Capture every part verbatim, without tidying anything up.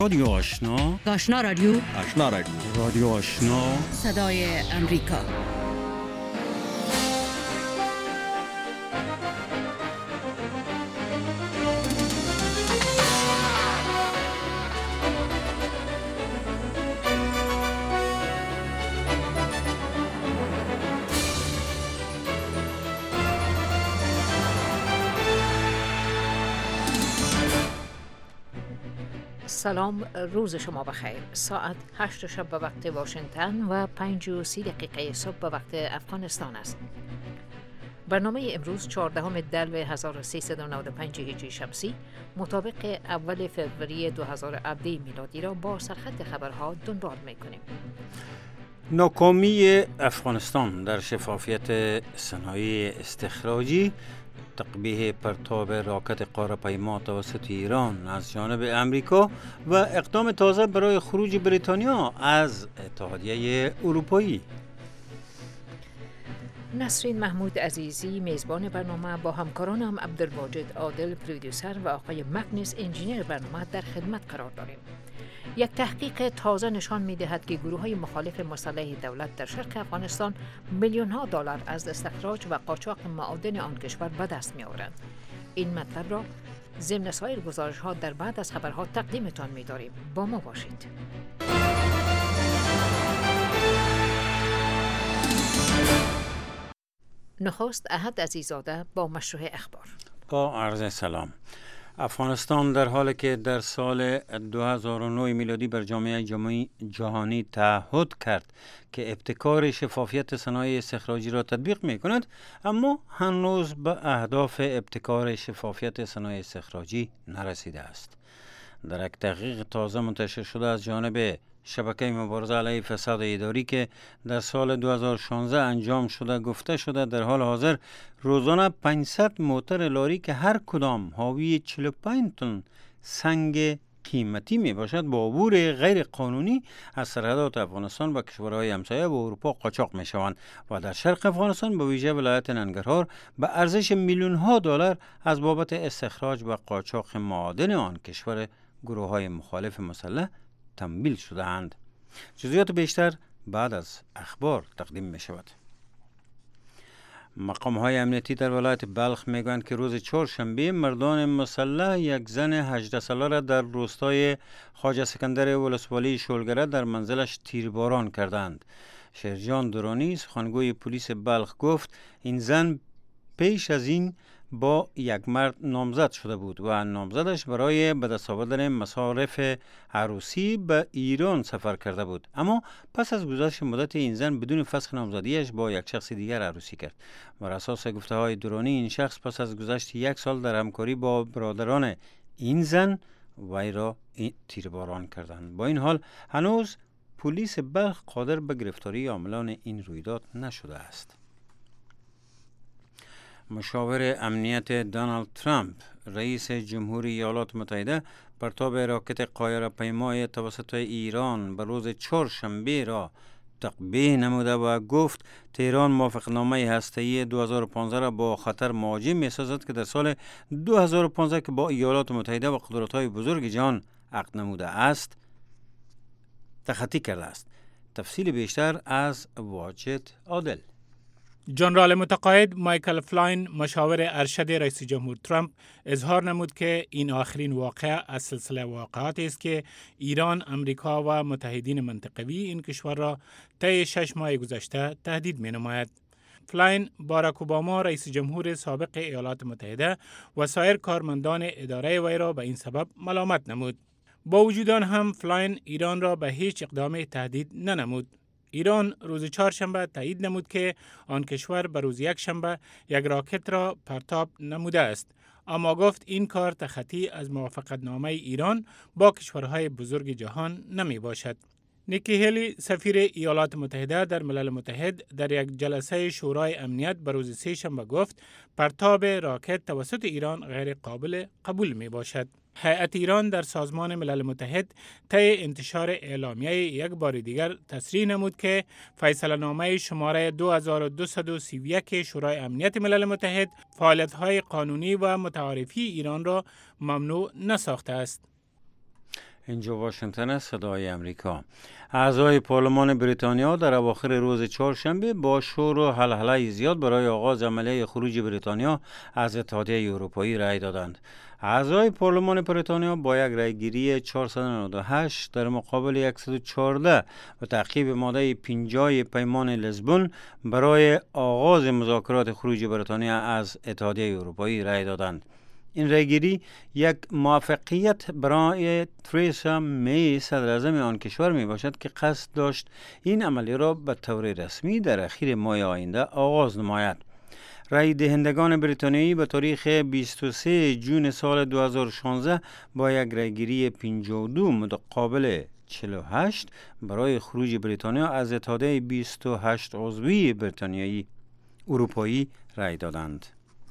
رادیو آشنا، آشنا رادیو، آشنا رادیو، رادیو آشنا، صدای امریکا. سلام، روز شما بخیر. ساعت هشت شب به وقت واشنگتن و پنج و سی دقیقه صبح به وقت افغانستان است. برنامه امروز چهاردهم دلو هزار و سیصد و نود و پنج هجری شمسی مطابق اول فوریه دو هزار و هفده میلادی را با سرخط خبرها دنبال می‌کنیم. ناکامی افغانستان در شفافیت صنایع استخراجی، تقبیه پرتاب راکت قاره‌پیما توسط ایران از جانب امریکا و اقدام تازه برای خروج بریتانیا از اتحادیه اروپایی. نسرین محمود عزیزی میزبان برنامه با همکارانم عبدالواجد عادل پرودیوسر و آقای مکنس انجینیر برنامه در خدمت قرار داریم. یک تحقیق تازه نشان می‌دهد که گروه‌های مخالف مسلح دولت در شرق افغانستان میلیون‌ها دلار از استخراج و قاچاق معادن آن کشور به دست می‌آورند. این مطلب را ضمن سایر گزارش‌ها در بعد از خبرها تقدیمتان می‌داریم. با ما باشید. نخست احد عزیزاده با مشروع اخبار. با عرض سلام. افغانستان در حالی که در سال دو هزار و نه میلادی بر جامعه جهانی تعهد کرد که ابتکار شفافیت صنایع استخراجی را تطبیق می کند، اما هنوز به اهداف ابتکار شفافیت صنایع استخراجی نرسیده است. در یک تحقیق تازه منتشر شده از جانب شبکه مبارزه علیه فساد اداری که در سال دو هزار و شانزده انجام شده، گفته شده در حال حاضر روزانه پانصد موتر لاری که هر کدام حاوی چهل و پنج تن سنگ قیمتی می باشد با عبور غیر قانونی از سرحدات افغانستان و کشورهای همسایه و اروپا قاچاق می شوند و در شرق افغانستان به ویژه ولایت ننگرهار به ارزش میلیون ها دلار از بابت استخراج و قاچاق معادن آن کشور گروه های مخالف مسلح تنبیل شده اند. جزئیات بیشتر بعد از اخبار تقدیم می شود. مقام های امنیتی در ولایت بلخ می گویند که روز چهارشنبه مردان مسلح یک زن هجده ساله را در روستای خواجه سکندر ولسوالی شولگره در منزلش تیرباران کردند. شیرجان درانی سخنگوی پلیس بلخ گفت این زن پیش از این با یک مرد نامزد شده بود و نامزدش برای به دست آوردن مصارف عروسی به ایران سفر کرده بود، اما پس از گذشت مدت این زن بدون فسخ نامزدیش با یک شخص دیگر عروسی کرد. بر اساس گفته های درانی این شخص پس از گذشت یک سال در همکاری با برادران این زن وی را تیرباران کردند. با این حال هنوز پلیس بلخ قادر به گرفتاری عاملان این رویداد نشده است. مشاور امنیت دونالد ترامپ، رئیس جمهوری ایالات متحده، پرتاب راکت قایق‌پیمای توسط ایران به روز چهارشنبه را تقبیح نموده و گفت تهران موافقتنامه هسته‌ای دو هزار و پانزده را با خطر مواجه می‌سازد که در سال دو هزار و پانزده که با ایالات متحده و قدرت‌های بزرگ جهان عقد نموده است تخطی کرده است. تفصیل بیشتر از واجد عادل. جنرال متقاعد مایکل فلاین، مشاور ارشد رئیس جمهور ترامپ، اظهار نمود که این آخرین واقعه از سلسله واقعاتی است که ایران، امریکا و متحدین منطقوی این کشور را طی شش ماه گذشته تهدید می نماید. فلاین باراک اوباما رئیس جمهور سابق ایالات متحده و سایر کارمندان اداره وی را به این سبب ملامت نمود. با وجود آن هم فلاین ایران را به هیچ اقدام تهدید ننمود. ایران روز چهارشنبه تایید نمود که آن کشور به روز یک شنبه یک راکت را پرتاب نموده است، اما گفت این کار تخطی از موافقتنامه ایران با کشورهای بزرگ جهان نمی باشد. نیکی هیلی، سفیر ایالات متحده در ملل متحد، در یک جلسه شورای امنیت به روز سه شنبه گفت پرتاب راکت توسط ایران غیر قابل قبول می باشد. هیئت ایران در سازمان ملل متحد طی انتشار اعلامیه یک بار دیگر تصریح نمود که فیصله نامه شماره دو هزار و دویست و سی و یک شورای امنیت ملل متحد فعالیت‌های قانونی و متعارفی ایران را ممنوع نساخته است. اینجا واشنگتن است، صدای امریکا. اعضای پارلمان بریتانیا در اواخر روز چهارشنبه با شور و هلهله زیاد برای آغاز عملیه خروج بریتانیا از اتحادیه اروپایی رأی دادند. اعضای پارلمان بریتانیا با یک رأیگیری چهارصد و نود و هشت در مقابل صد و چهارده و تعقیب ماده پنجاه پیمان لیسبون برای آغاز مذاکرات خروج بریتانیا از اتحادیه اروپایی رأی دادند. این رأیگیری یک موفقیت برای تریسا می صدراعظم آن کشور می باشد که قصد داشت این عملیه را به طور رسمی در اخیر ماه آینده آغاز نماید. رأی دهندگان بریتانیایی به تاریخ بیست و سوم جون سال دو هزار و شانزده با یک رأیگیری پنجاه و دو مقابل چهل و هشت برای خروج بریتانیا از اتحادیه بیست و هشت عضوی بریتانیایی اروپایی رأی دادند.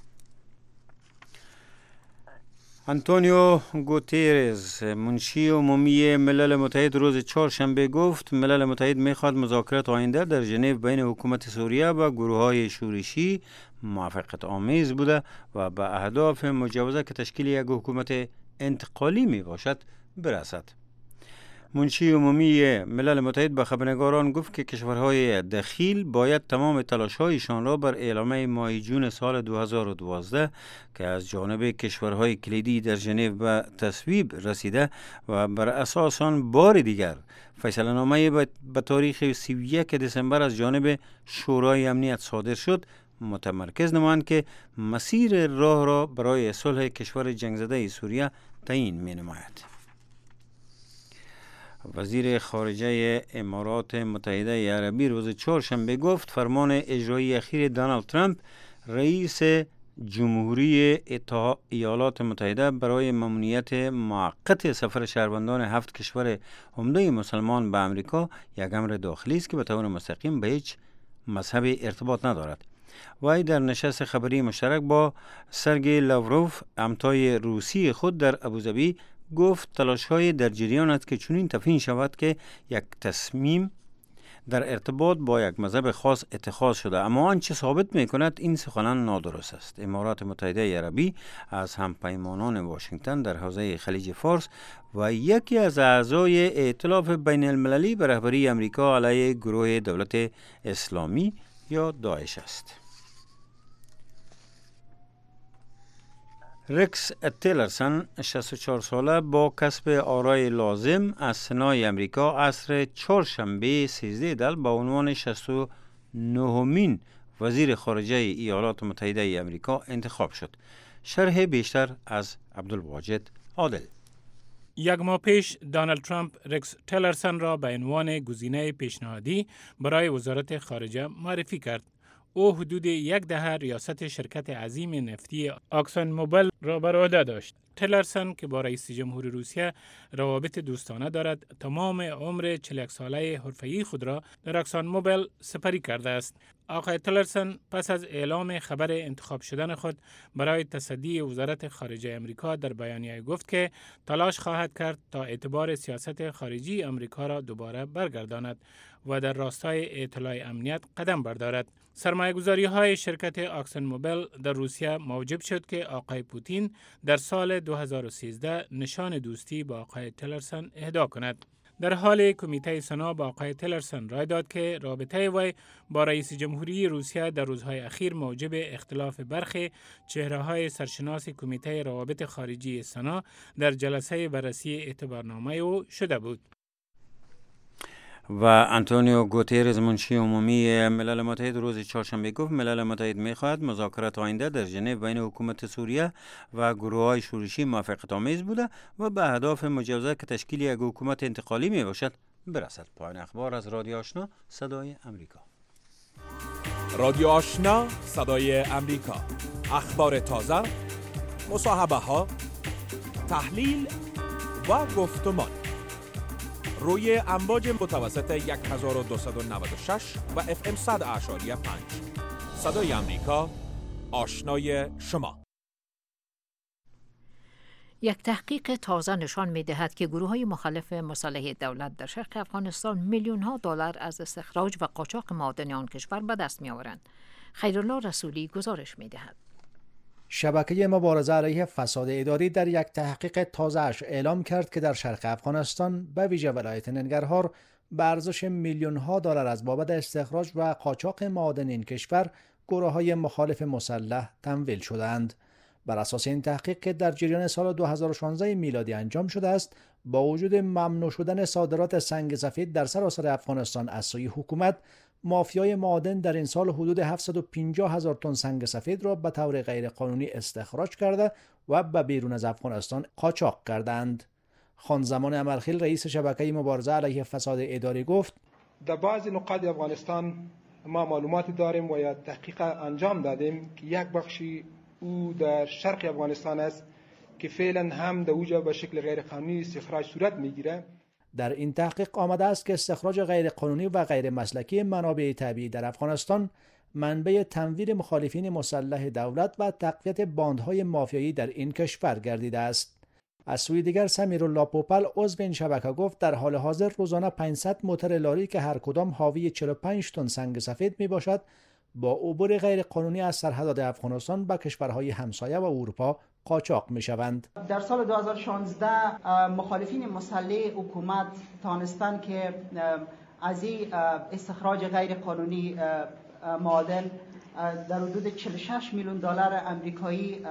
آنتونیو گوتیرز، منشی عمومی ملل متحد، روز چهارشنبه گفت ملل متحد میخواد مذاکرات آینده در ژنو بین حکومت سوریه و گروه‌های شورشی موافقت آمیز بوده و به اهداف مجوزه که تشکیل یک حکومت انتقالی می باشد برسد. منشی عمومی ملل متحد به خبرنگاران گفت که کشورهای دخیل باید تمام تلاش‌هایشان را بر اعلامیه ماه جون سال دو هزار و دوازده که از جانب کشورهای کلیدی در ژنو به تصویب رسیده و بر اساس آن بار دیگر فیصله نامه به تاریخ سی و یک دسامبر از جانب شورای امنیت صادر شد متمرکز نمایند که مسیر راه را برای صلح کشور جنگ زده سوریه تعیین می نماید. وزیر خارجه امارات متحده عربی روز چهارشنبه گفت فرمان اجرایی اخیر دونالد ترامپ رئیس جمهوری ایالات متحده برای ممنوعیت موقت سفر شهروندان هفت کشور عمده مسلمان به امریکا یک امر داخلی است که به طور مستقیم به هیچ مذهب ارتباط ندارد. وی در نشست خبری مشترک با سرگئی لاوروف همتای روسی خود در ابوظبی گفت تلاش‌های در جریان است که چنین تفهیم شود که یک تصمیم در ارتباط با یک مذهب خاص اتخاذ شده، اما آنچه ثابت می‌کند این سخنان نادرست است. امارات متحده عربی از همپیمانان واشنگتن در حوزه خلیج فارس و یکی از اعضای ائتلاف بین المللی به رهبری امریکا علیه گروه دولت اسلامی یا داعش است. رکس تیلرسن شصت و چهار ساله با کسب آرای لازم از سنای امریکا عصر چهارشنبه سیزده دل با عنوان شصت و نهمین وزیر خارجه ایالات متحده امریکا انتخاب شد. شرح بیشتر از عبدالواجد عادل. یک ماه پیش دونالد ترامپ رکس تیلرسن را به عنوان گزینه پیشنهادی برای وزارت خارجه معرفی کرد. او حدود یک دهه ریاست شرکت عظیم نفتی اکسون موبیل را بر عهده داشت. تیلرسن که با رئیس جمهور روسیه روابط دوستانه دارد، تمام عمر چهل و یک ساله حرفه‌ای خود را در اکسون موبیل سپری کرده است. آقای تیلرسن پس از اعلام خبر انتخاب شدن خود برای تصدی وزارت خارجه امریکا در بیانیه گفت که تلاش خواهد کرد تا اعتبار سیاست خارجی امریکا را دوباره برگرداند و در راستای اطلاع امنیت قدم بردارد. سرمایه‌گذاری های شرکت اکسون موبیل در روسیه موجب شد که آقای پوتین در سال دو هزار و سیزده نشان دوستی با آقای تیلرسن اهدا کند. در حال کمیته سنا با آقای تیلرسن رای داد که رابطه وی با رئیس جمهوری روسیه در روزهای اخیر موجب اختلاف برخی چهره‌های سرشناس کمیته روابط خارجی سنا در جلسه بررسی اعتبارنامه او شده بود. و آنتونیو گوتیرز، منشی عمومی ملل متحد، روز چهارشنبه گفت ملل متحد می‌خواهد مذاکرات آینده در ژنو بین حکومت سوریه و گروه‌های شورشی موافقت آمیز بوده و به اهداف مجوزه که تشکیل یک حکومت انتقالی میباشد برسد. پایان اخبار از رادیو آشنا صدای امریکا. رادیو آشنا صدای امریکا، اخبار تازه، مصاحبه ها، تحلیل و گفتمان روی امواج متوسط هزار و دویست و نود و شش و اف ام صد اعشاری پنج. صدای امریکا، آشنای شما. یک تحقیق تازه نشان می‌دهد که گروه‌های مخالف مصالحه دولت در شرق افغانستان میلیون‌ها دلار از استخراج و قاچاق معادن آن کشور به دست می‌آورند. خیرالله رسولی گزارش می‌دهد. شبکه مبارزه علیه فساد اداری در یک تحقیق تازه‌اش اعلام کرد که در شرق افغانستان به ویژه ولایت ننگرهار به ارزش میلیون ها دلار از بابت استخراج و قاچاق معادن این کشور گروه‌های مخالف مسلح تمویل شدند. بر اساس این تحقیق که در جریان سال دو هزار و شانزده میلادی انجام شده است، با وجود ممنوع شدن صادرات سنگ سفید در سراسر افغانستان از سوی حکومت، مافیای معادن در این سال حدود هفتصد و پنجاه هزار تن سنگ سفید را به طور غیرقانونی استخراج کرده و به بیرون از افغانستان قاچاق کردند. خانزمان امرخیل رئیس شبکه مبارزه علیه فساد اداری گفت: در بعضی نقاط افغانستان ما معلوماتی داریم و یا تحقیق انجام دادیم که یک بخشی او در شرق افغانستان است که فعلا هم در اوجا به شکل غیرقانونی استخراج صورت میگیره. در این تحقیق آمده است که استخراج غیرقانونی و غیر مسلکی منابع طبیعی در افغانستان منبع تمویل مخالفین مسلح دولت و تقویت باندهای مافیایی در این کشور گردیده است. از سوی دیگر سمیرالله پوپل عضو این شبکه گفت در حال حاضر روزانه پانصد موتر لاری که هر کدام حاوی چهل و پنج تن سنگ سفید می باشد با عبور غیر قانونی از سرحدات افغانستان به کشورهای همسایه و اروپا قاچاق می شوند. در سال دو هزار و شانزده مخالفین مسلح حکومت تانستند که از این استخراج غیر قانونی معادن در حدود چهل و شش میلیون دلار آمریکایی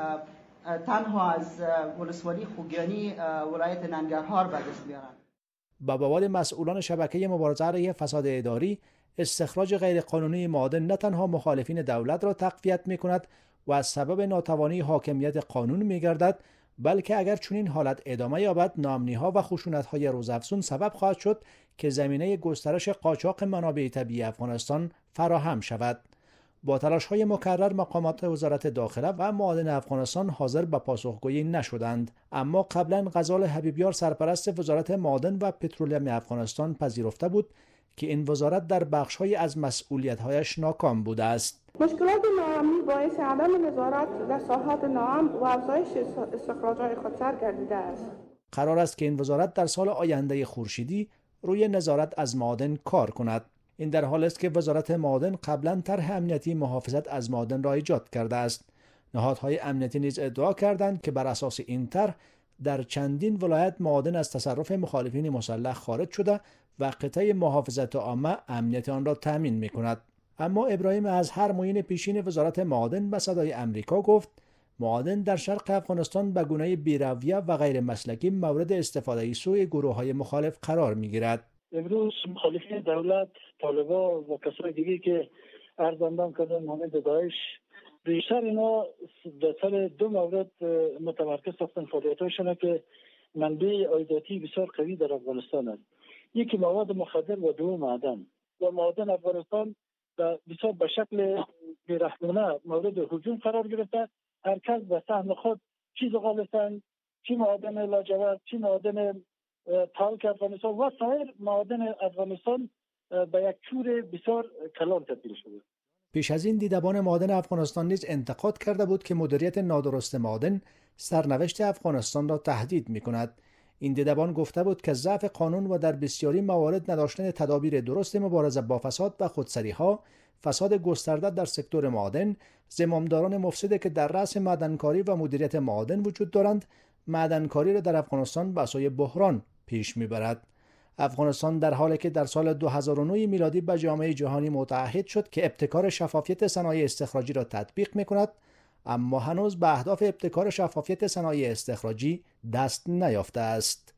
تنها از ولسوالی خوگیانی ولایت ننگرهار به دست بیارند. با باور مسئولان شبکه مبارزه علیه فساد اداری، استخراج غیرقانونی معادن نه تنها مخالفین دولت را تقویت می‌کند و از سبب ناتوانی حاکمیت قانون می‌گردد، بلکه اگر چنین حالت ادامه یابد، ناامنی‌ها و خشونت‌های روزافزون سبب خواهد شد که زمینه گسترش قاچاق منابع طبیعی افغانستان فراهم شود. با تلاش‌های مکرر مقامات وزارت داخله و معادن افغانستان حاضر به پاسخگویی نشدند، اما قبلا غزال حبیبیار سرپرست وزارت معادن و پترولیم افغانستان پذیرفته بود که این وزارت در بخش‌های از مسئولیت‌هایش ناکام بوده است. مشکلات ناامنی باعث عدم نظارت در ساحات ناامن و افزایش استخراج‌های خودسر گردیده است. قرار است که این وزارت در سال آینده خورشیدی روی نظارت از معادن کار کند. این در حالی است که وزارت معادن قبلا طرح امنیتی محافظت از معادن را ایجاد کرده است. نهادهای امنیتی نیز ادعا کردند که بر اساس این طرح در چندین ولایت معادن از تصرف مخالفین مسلح خارج شده و قطعه محافظت عامه امنیت آن را تامین می‌کند. اما ابراهیم ازهر معین پیشین وزارت معادن به صدای امریکا گفت معادن در شرق افغانستان به گونه بی‌رویه و غیر مسلکی مورد استفاده سوی گروه‌های مخالف قرار می‌گیرد. امروز مخالفین دولت، طالبان و کسای دیگه که ارزاندام کردن مانند داعش، بیشتر اینا در سر دو مورد متمرکز هستند فعالیت‌هاشون که منبع عایداتی بسیار قوی در افغانستان است. یکی مواد مخدر و دوم معدن. و معدن افغانستان بسیار به شکل بی‌رحمانه مورد هجوم قرار گرفته. هر کس به سهم خود چیز غالستان، چی معدن لاجورد، چی معدن تالک افغانستان و سایر معادن افغانستان به یک چور بسیار کلان تبدیل شده. پیش از این دیدبان معادن افغانستان نیز انتقاد کرده بود که مدیریت نادرست معادن سرنوشت افغانستان را تهدید می‌کند. این دیدبان گفته بود که ضعف قانون و در بسیاری موارد نداشتن تدابیر درست مبارزه با فساد و خودسری‌ها، فساد گسترده در سکتور معادن، زمامداران مفسد که در رأس معدنکاری و مدیریت معادن وجود دارند، معدنکاری را در افغانستان به سوی بحران پیش میبرد. افغانستان در حالی که در سال دو هزار و نه میلادی به جامعه جهانی متعهد شد که ابتکار شفافیت صنایع استخراجی را تطبیق میکند، اما هنوز به اهداف ابتکار شفافیت صنایع استخراجی دست نیافته است.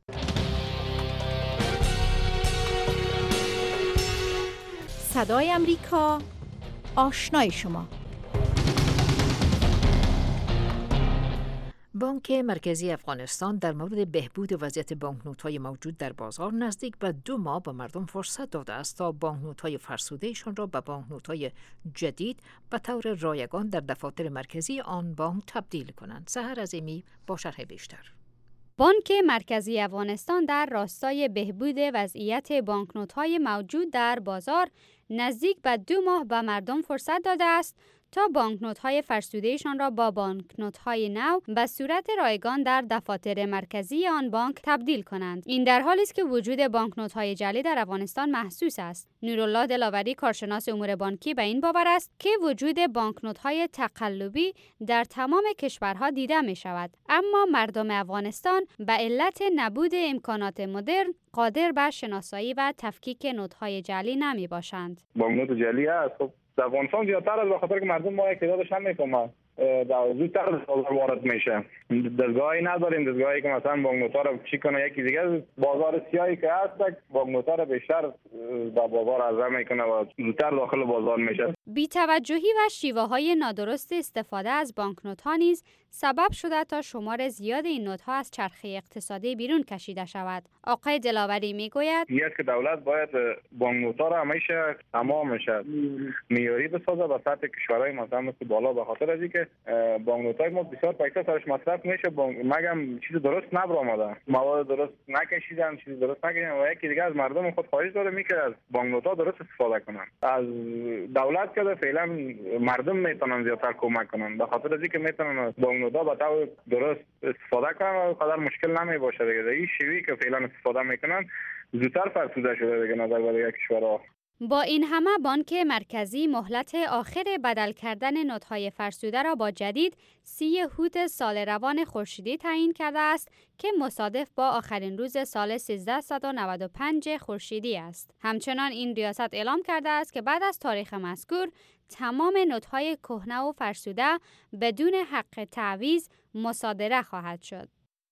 صدای امریکا، آشنای شما. بانک مرکزی افغانستان در مورد بهبود وضعیت بانکنوت‌های موجود در بازار نزدیک به دو ماه به مردم فرصت داده است تا بانکنوت‌های فرسوده‌شان را به بانکنوت‌های جدید به طور رایگان در دفاتر مرکزی آن بانک تبدیل کنند. سحر عظیمی با شرح بیشتر. بانک مرکزی افغانستان در راستای بهبود وضعیت بانکنوت‌های موجود در بازار نزدیک به دو ماه به مردم فرصت داده است تا بانکنوت‌های فرسوده‌شان را با بانکنوت‌های نو به صورت رایگان در دفاتر مرکزی آن بانک تبدیل کنند. این در حالی است که وجود بانکنوت‌های جعلی در افغانستان محسوس است. نورالله دلاوری کارشناس امور بانکی به این باور است که وجود بانکنوت‌های تقلبی در تمام کشورها دیده می‌شود، اما مردم افغانستان به علت نبود امکانات مدرن قادر به شناسایی و تفکیک نوت‌های جعلی نمی‌باشند. بانکنوت جعلی است. خب در افغانستان زیادتر از به خاطر که مردم ما یک تعدادش هم می‌فهمن. در زودتر از بازار وارد میشه. دستگاهی نداریم، دستگاهی که مثلا بانکنوت‌ها رو چی کنه، یکی دیگه بازار سیاهی که هست بانکنوت‌ها رو بیشتر در بازار عرضه میکنه و زودتر داخل بازار میشه. بی‌توجهی و شیوه‌های نادرست استفاده از بانکنوت‌ها نیز سبب شده تا شمار زیاد این نوت‌ها از چرخه اقتصادی بیرون کشیده شود. آقای دلاوری میگوید یک که دولت باید بانکنوت‌ها را همیشه تمام شه معیاری بسازه و سطح کشورهای مثلا مثل بالا، به خاطر از اینکه بانکنوت‌های ما بسیار پیسه سرش مصرف میشه، مگم چیز درست نبرآمده، مواد درست نکشیدن، چیز درست نکردن و یکی دیگه از مردم خود خواهش داره میکرد از بانکنوت‌ها درست استفاده کنن. از دولت که فعلا مردم میتونن زیادتر کمک کنن، به خاطر از اینکه میتونن بانکنوت‌ها با طور درست استفاده کنن و قدر مشکل نمی باشه دیگه. این شیوهی که فعلا استفاده میکنن زودتر فرسوده شده دیگه نظر به کشورها. با این همه بانک مرکزی مهلت آخر بدل کردن نوت‌های فرسوده را با جدید سی هوت سال روان خورشیدی تعیین کرده است که مصادف با آخرین روز سال سیزده نود و پنج خورشیدی است. همچنان این ریاست اعلام کرده است که بعد از تاریخ مذکور تمام نوت‌های کهنه و فرسوده بدون حق تعویض مصادره خواهد شد.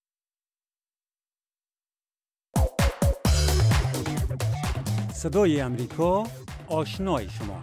صدای امریکا، آشنای شما.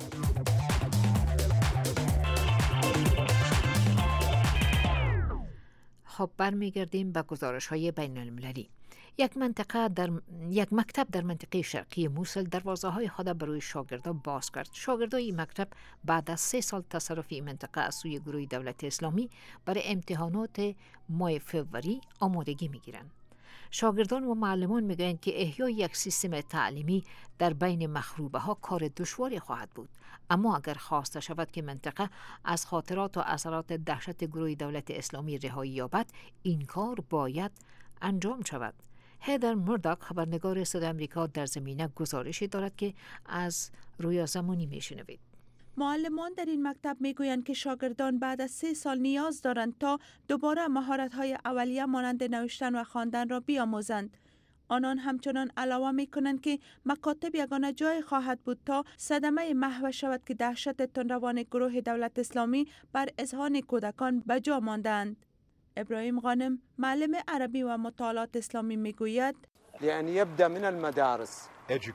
خب برمیگردیم به گزارش‌های بین المللی. یک منطقه در یک مکتب در منطقه شرقی موسل دروازه‌های خود برای شاگردان باز کرد. شاگردان این مکتب بعد از سه سال تصرف این منطقه از سوی گروه دولت اسلامی برای امتحانات ماه فوریه آمادگی می‌گیرند. شاگردان و معلمان میگویند که احیای یک سیستم تعلیمی در بین مخروبه ها کار دشواری خواهد بود، اما اگر خواسته شود که منطقه از خاطرات و اثرات دهشت گروه دولت اسلامی رهایی یابد، این کار باید انجام شود. هیدر مرداک خبرنگار صدای آمریکا در زمینه گزارشی دارد که از رویا زمانی میشنوید. معلمان در این مکتب میگویند که شاگردان بعد از سه سال نیاز دارند تا دوباره مهارت‌های اولیه مانند نوشتن و خواندن را بیاموزند. آنان همچنان علاوه میکنند که مکاتب یگانه جای خواهد بود تا صدمه محو شود که دهشت تندروان گروه دولت اسلامی بر اذهان کودکان به جا ماندند. ابراهیم غانم معلم عربی و مطالعات اسلامی میگوید لأن يبدأ من المدارس.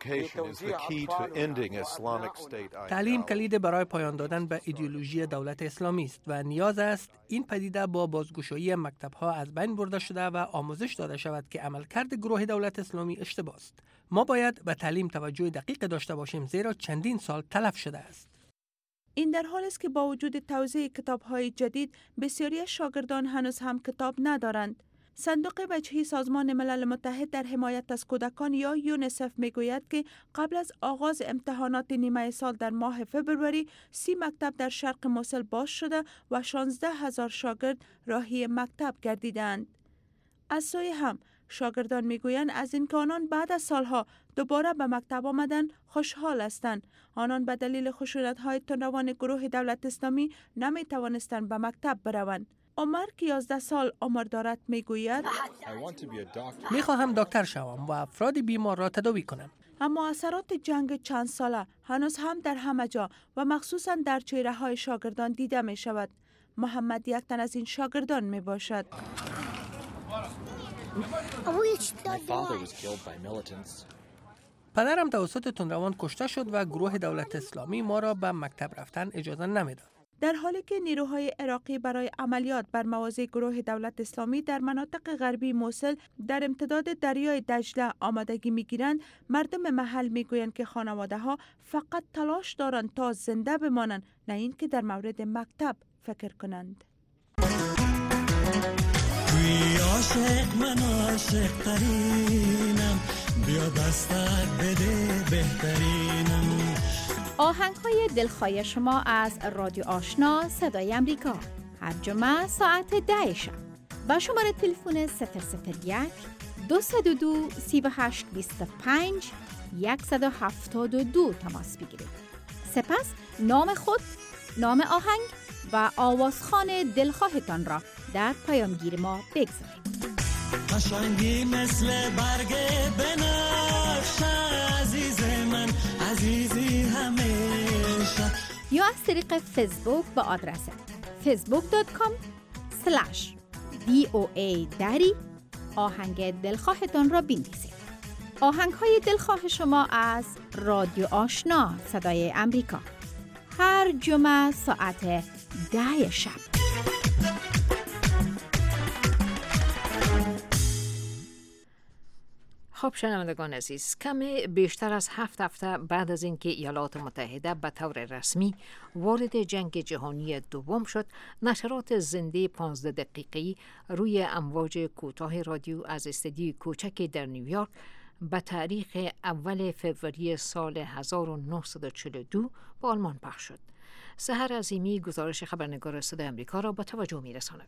تعلیم کلید برای پایان دادن به ایدئولوژی دولت اسلامی است و نیاز است این پدیده با بازگشایی مکتب‌ها از بین برده شده و آموزش داده شود که عملکرد گروه دولت اسلامی اشتباه است. ما باید به تعلیم توجه دقیق داشته باشیم زیرا چندین سال تلف شده است. این در حالی است که با وجود توزیع کتاب‌های جدید بسیاری شاگردان هنوز هم کتاب ندارند. صندوق بچه‌ای سازمان ملل متحد در حمایت از کودکان یا یونیسف میگوید که قبل از آغاز امتحانات نیمه سال در ماه فوریه سی مکتب در شرق موسل باز شده و شانزده هزار شاگرد راهی مکتب گردیدند. از سوی هم شاگردان میگویند از اینکه آنان بعد از سالها دوباره به مکتب آمدن خوشحال هستند. آنان به دلیل خشونت‌های تندروان گروه دولت اسلامی نمی توانستند به مکتب بروند. عمر که یازده سال عمر دارد میگوید میخواهم دکتر شوم و افراد بیمار را تداوی کنم. اما اثرات جنگ چند ساله هنوز هم در همه جا و مخصوصا در چهره های شاگردان دیده می شود. محمد یک تن از این شاگردان می باشد. پدرم توسط تندروان کشته شد و گروه دولت اسلامی ما را به مکتب رفتن اجازه نمیداد. در حالی که نیروهای عراقی برای عملیات بر مواضع گروه دولت اسلامی در مناطق غربی موسل در امتداد دریای دجله آمادگی میگیرند، مردم محل میگویند که خانواده ها فقط تلاش دارند تا زنده بمانند، نه اینکه در مورد مکتب فکر کنند. عاشق من عاشق ترینم، بیا بستر بده بهترینم. آهنگ‌های دلخواه شما از رادیو آشنا صدای امریکا هر جمعه ساعت ده شب با شماره تلفن صفر صفر یک دو صفر دو سی و هشت بیست و پنج صد و هفتاد و دو تماس بگیرید. سپس نام خود، نام آهنگ و آوازخوان دلخواهتان را در پیامگیر ما بگذارید. قشنگی مثل برگ بنفشه عزیز من، عزیزی همیشه. یا از طریق فیسبوک با آدرس فیسبوک دات کام اسلش دی او ای دری آهنگ دلخواهتان را بنویسید. آهنگ های دلخواه شما از رادیو آشنا صدای امریکا هر جمعه ساعت ده شب. خب شنوندگان عزیز، کمی بیشتر از هفت هفته بعد از اینکه ایالات متحده به طور رسمی وارد جنگ جهانی دوم شد، نشرات زنده پانزده دقیقه‌ای روی امواج کوتاه رادیو از استدیوی کوچکی در نیویورک به تاریخ اول فوریه سال هزار و نهصد و چهل و دو به آلمان پخش شد. سحر عظیمی گزارش خبرنگار صدای آمریکا را به توجه می‌رساند.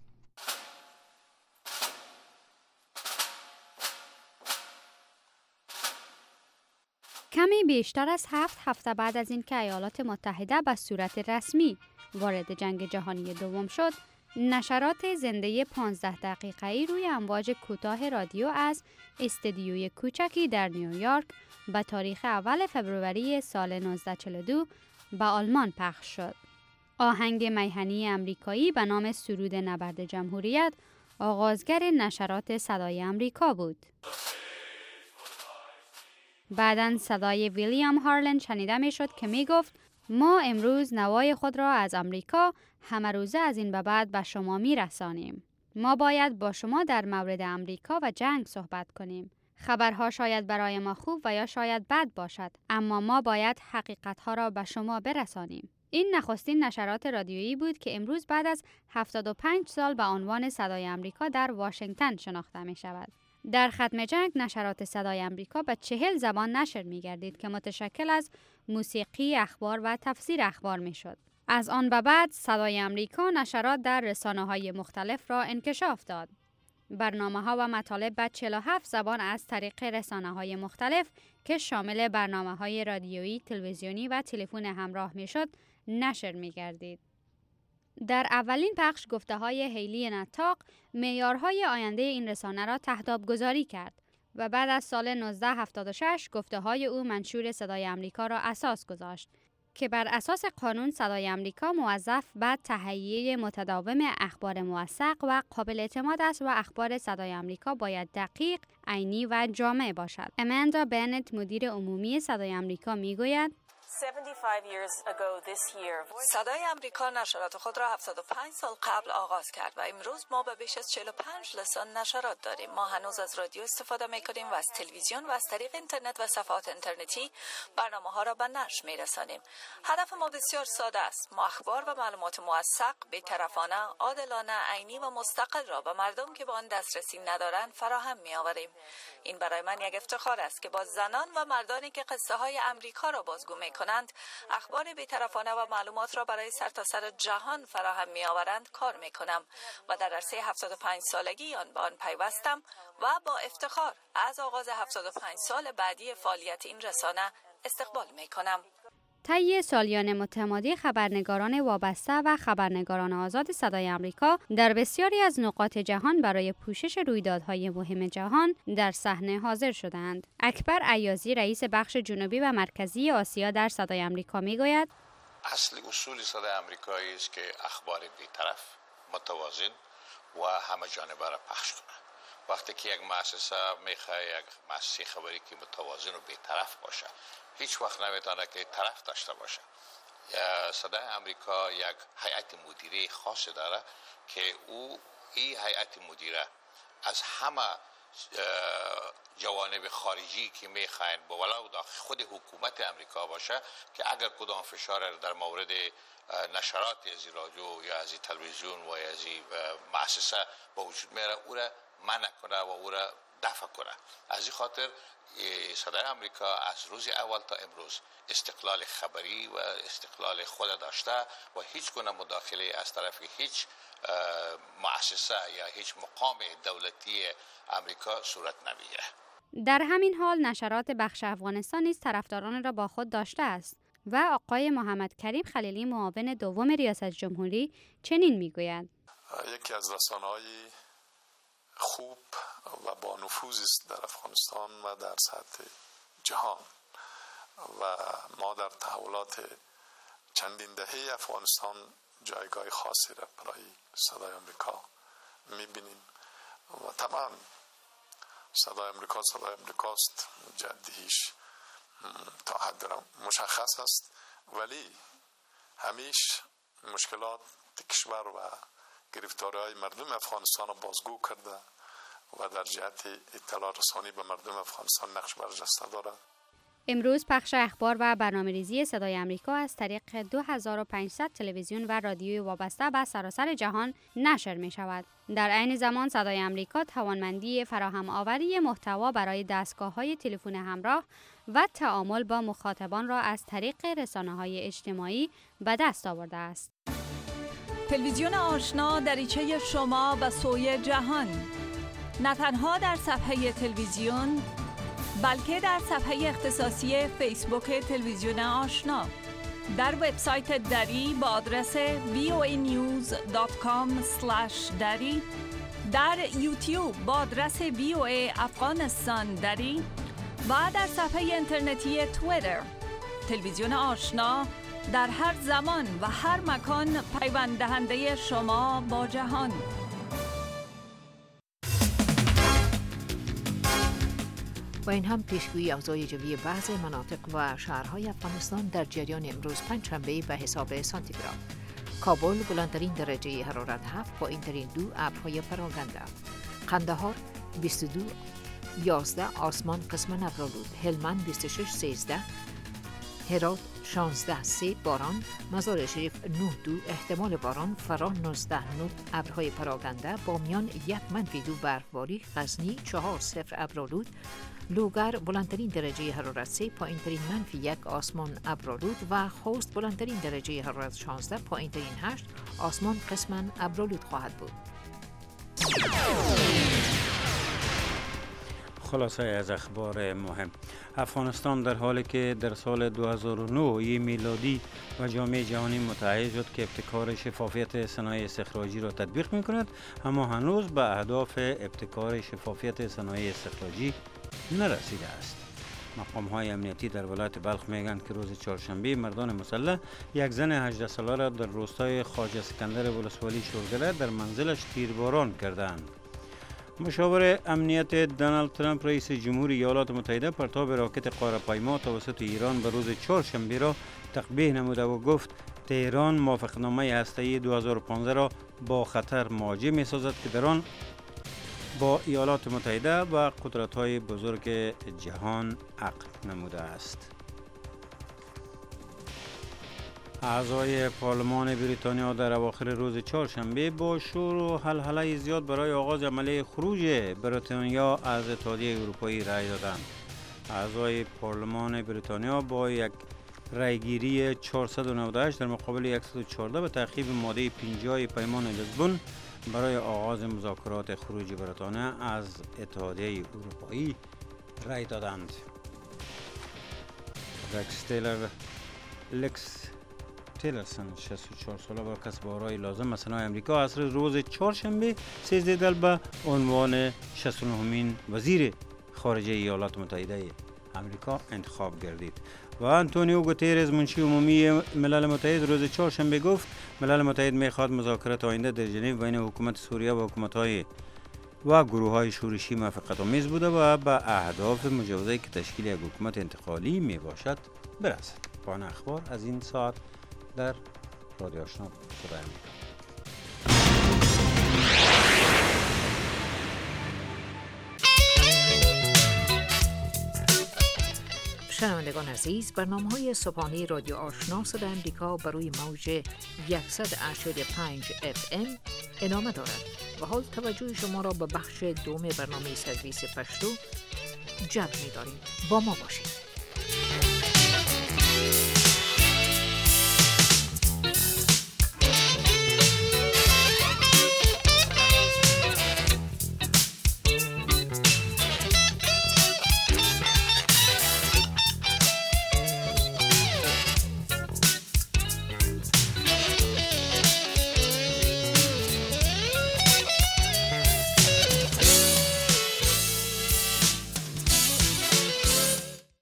کمی بیشتر از هفت هفته بعد از اینکه ایالات متحده به صورت رسمی وارد جنگ جهانی دوم شد، نشرات زنده پانزده دقیقه‌ای روی امواج کوتاه رادیو از استدیوی کوچکی در نیویورک به تاریخ اول فوریه سال نوزده چهل و دو به آلمان پخش شد. آهنگ میهنی امریکایی به نام سرود نبرد جمهوریت آغازگر نشرات صدای امریکا بود. بعداً صدای ویلیام هارلند شنیده می شد که می گفت ما امروز نوای خود را از امریکا همه روزه از این به بعد به شما می رسانیم. ما باید با شما در مورد امریکا و جنگ صحبت کنیم. خبرها شاید برای ما خوب و یا شاید بد باشد، اما ما باید حقیقتها را به شما برسانیم. این نخستین نشرات رادیویی بود که امروز بعد از هفتاد و پنج سال به عنوان صدای امریکا در واشنگتن شناخته می شود. در ختم جنگ نشرات صدای امریکا به چهل زبان نشر می گردید که متشکل از موسیقی، اخبار و تفسیر اخبار می شد. از آن به بعد صدای امریکا نشرات در رسانه‌های مختلف را انکشاف داد. برنامه‌ها و مطالب به چهل و هفت زبان از طریق رسانه‌های مختلف که شامل برنامه‌های رادیویی، تلویزیونی و تلفن همراه می شد نشر می گردید. در اولین پخش گفته‌های هیلی نطاق معیارهای آینده این رسانه را تهداب گذاری کرد و بعد از سال نوزده هفتاد و شش گفته‌های او منشور صدای امریکا را اساس گذاشت که بر اساس قانون صدای امریکا موظف به تهیه متداوم اخبار موثق و قابل اعتماد است و اخبار صدای امریکا باید دقیق، عینی و جامع باشد. اماندا بنت مدیر عمومی صدای امریکا میگوید صدای امریکا نشرات خود را هفتاد و پنج سال قبل آغاز کرد و امروز ما به بیش از چهل و پنج لسان نشرات داریم. ما هنوز از رادیو استفاده میکنیم و از تلویزیون و از طریق اینترنت و صفحات اینترنتی برنامه ها را به نشر میرسانیم. هدف ما بسیار ساده است. ما اخبار و معلومات موثق، بی‌طرفانه، عادلانه، عینی و مستقل را به مردم که به آن دسترسی ندارند فراهم میآوریم. این برای من یک افتخار است که با زنان و مردانی که قصه های امریکا را بازگو میکنند، اخبار بی‌طرفانه و معلومات را برای سرتاسر سر جهان فراهم می‌آورند کار می‌کنم و در عرصه هفتاد و پنج سالگی آن به آن پیوستم و با افتخار از آغاز هفتاد و پنج سال بعدی فعالیت این رسانه استقبال می‌کنم. طی سالیان متمادی خبرنگاران وابسته و خبرنگاران آزاد صدای امریکا در بسیاری از نقاط جهان برای پوشش رویدادهای مهم جهان در صحنه حاضر شدند. اکبر عیازی رئیس بخش جنوبی و مرکزی آسیا در صدای امریکا میگوید اصل اصول صدای امریکایی است که اخبار بی‌طرف، متوازن و همه جانبه را پخش کنه. وقتی که یک مؤسسه میخواد یک مؤسسه خبری که متوازن و بی‌طرف باشه، هیچ وقت نمیتونه که طرف داشته باشه. صدای امریکا یک هیئت مدیره خاص داره که او این هیئت مدیره از همه جوانب خارجی که میخواین با ولو داخل خود حکومت امریکا باشه که اگر کدام فشار در مورد نشرات از رادیو یا از تلویزیون و از مؤسسه با وجود میاره، او را منع کنه و او را دفع کنه. از این خاطر صدای آمریکا از روز اول تا امروز استقلال خبری و استقلال خود داشته و هیچ گونه مداخله از طرف هیچ مؤسسه یا هیچ مقام دولتی امریکا صورت نمیگیره. در همین حال نشرات بخش افغانستان نیز طرفداران را با خود داشته است و آقای محمد کریم خلیلی معاون دوم ریاست جمهوری چنین میگوید: یکی از رسانه‌های خوب و با نفوذ است در افغانستان و در سطح جهان و ما در تحولات چندین دهه افغانستان جایگاه خاصی را برای صدای آمریکا می‌بینیم و طبعا صدای آمریکا صدای آمریکاست، جدیش تا حد مشخص است، ولی همیشه مشکلات کشور و گرفتاری‌های مردم افغانستان را بازگو کرده و در جهت اطلاع رسانی به مردم افغانستان نقش برجسته دارد. امروز پخش اخبار و برنامه‌ریزی صدای آمریکا از طریق دو هزار و پانصد تلویزیون و رادیوی وابسته به سراسر جهان نشر می شود. در عین زمان صدای آمریکا توانمندی فراهم آوری محتوا برای دستگاه‌های تلفن همراه و تعامل با مخاطبان را از طریق رسانه‌های اجتماعی به دست آورده است. تلویزیون آشنا دریچه شما به سوی جهان، نه تنها در صفحه تلویزیون بلکه در صفحه اختصاصی فیسبوک تلویزیون آشنا، در وبسایت دری با آدرس وی او ای نیوز دات کام اسلش دری، در یوتیوب با آدرس وی او ای افغانستان دری و در صفحه اینترنتی توییتر. تلویزیون آشنا در هر زمان و هر مکان پیوند دهنده شما با جهان. و این هم پیشگویی اوضاع جوی بعضی مناطق و شهرهای افغانستان در جریان امروز پنجشنبه به حساب سانتیگراد. کابل بلندترین درجه حرارت هفت با اینترین دو ابرهای پراکنده. قندهار بیست و دو یازده آسمان قسما ابرآلود. هلمند بیست و شش سیزده. هرات شانزده سه باران. مزار شریف نه دو احتمال باران. فراه نوزده نه ابرهای پراکنده. بامیان یک منفی دو برفباری. غزنی چهار صفر ابرآلود. لوگر بلندترین درجه حرارت سه پایینترین منفی یک آسمان ابرآلود و خوست بلندترین درجه حرارت شانزده پایینترین هشت آسمان قسما ابرآلود خواهد بود. خلاصه از اخبار مهم: افغانستان در حالی که در سال دو هزار و نه میلادی و جامعه جهانی متحد شد که ابتکار شفافیت صنایع استخراجی را تطبیق می کند، اما هنوز به اهداف ابتکار شفافیت صنایع استخراجی نرسیده است. مقام های امنیتی در ولایت بلخ میگن که روز چهارشنبه مردان مسلح یک زن هجده ساله را در روستای خواجه سکندر ولسوالی شورگله در منزلش تیرباران کردند. مشاور امنیت دونالد ترامپ رئیس جمهوری ایالات متحده پرتاب راکت قاره‌پیما توسط ایران به روز چهارشنبه را تقبیح نموده و گفت تهران موافقتنامه هسته‌ای دو هزار و پانزده را با خطر مواجه می‌سازد که در آن با ایالات متحده و قدرت‌های بزرگ جهان عقد نموده است. اعضای پارلمان بریتانیا در اواخر روز چهارشنبه با شور و هلهله زیاد برای آغاز عملیه خروج بریتانیا از اتحادیه اروپایی رأی دادند. اعضای پارلمان بریتانیا با یک رأیگیری چهارصد و نود و هشت در مقابل صد و چهارده به تعقیب ماده پنجاه پیمان لیسبون برای آغاز مذاکرات خروج بریتانیا از اتحادیه اروپایی رأی دادند. رکس تیلر لکس تیلرسن شصت و چهار ساله با کسب آرای لازم از صنایع امریکا از روز چهارشنبه سیزده دل به عنوان شصت و نهمین وزیر خارجه ایالات متحده امریکا انتخاب گردید. و آنتونیو گوترز منشی عمومی ملل متحد روز چهارشنبه گفت ملل متحد میخواد مذاکرات آینده در ژنو بین حکومت سوریه و حکومت‌های و گروه‌های شورشی موافقت‌آمیز بوده و به اهداف مجوزی که تشکیل یک حکومت انتقالی میباشد برسد. پایان اخبار از این ساعت در رادیو آشنا صدای آمریکا. شنوندگان عزیز، برنامه‌های صبحانه رادیو آشنا صدای آمریکا بر روی موج صد و هشتاد و پنج اف ام ادامه دارد و حال توجه شما را به بخش دوم برنامه سرویس پشتو جلب می‌داریم. با ما باشید.